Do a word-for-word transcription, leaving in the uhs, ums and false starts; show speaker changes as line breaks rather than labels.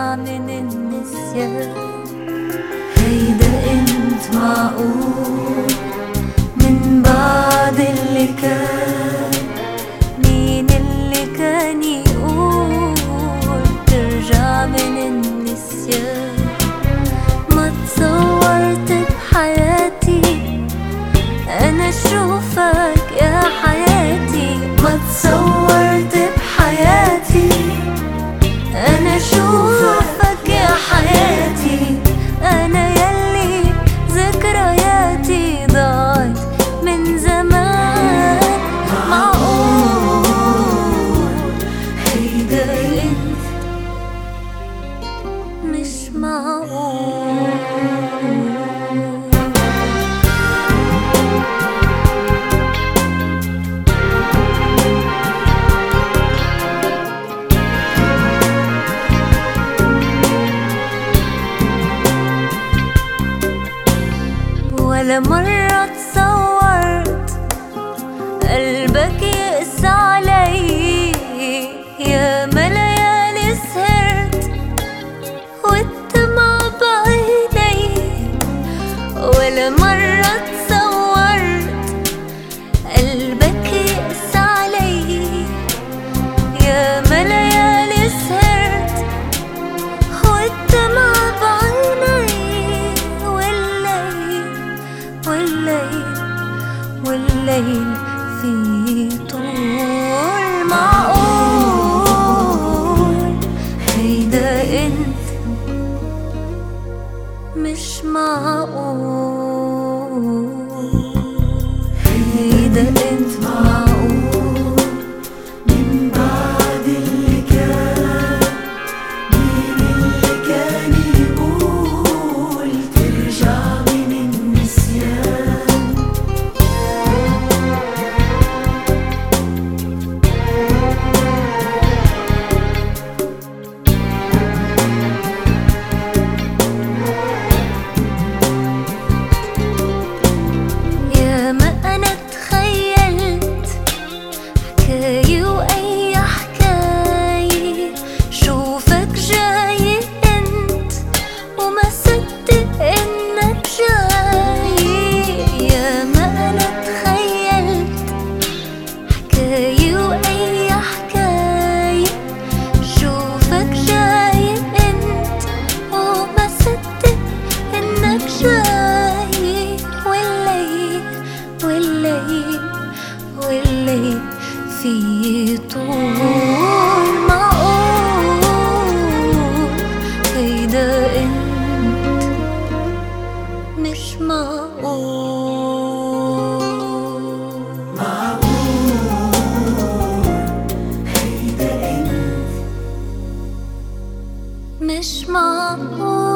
ترجع من النسيان. هيدا انت معقول من بعد اللي كان؟ مين اللي كان يقول ترجع من النسيان؟ ما تصورت بحياتي أنا شوفك يا حياتي، ما تصورت بحياتي أنا شوفك يا حياتي. أنا يلي ذكرياتي ضاعت من زمان. معقول هيدا انت؟ مش معقول. ولا مرة تصورت قلبك يقسى علي، يا ما ليالي سهرت والدمع بعيني. ولا مرة تصورت قلبك يقسى علي، يا ما ليالي سهرت والدمع بعيني. والليل والليل في طول. معقول هيدا انت؟ مش معقول هيدا انت. معقول من بعد اللي كان؟ مين اللي كان يقول ترجع من النسيان؟ يا ما أنا تخيلت حكاية وأي حكاية، شوفك جاي انت وما صدق انك جاي. يا ما أنا تخيلت حكاية وأي حكاية، شوفك جاي انت وما صدق انك جاي. والليل والليل والليل في طول. معقول هيدا انت؟ مش معقول. معقول هيدا انت؟ مش معقول.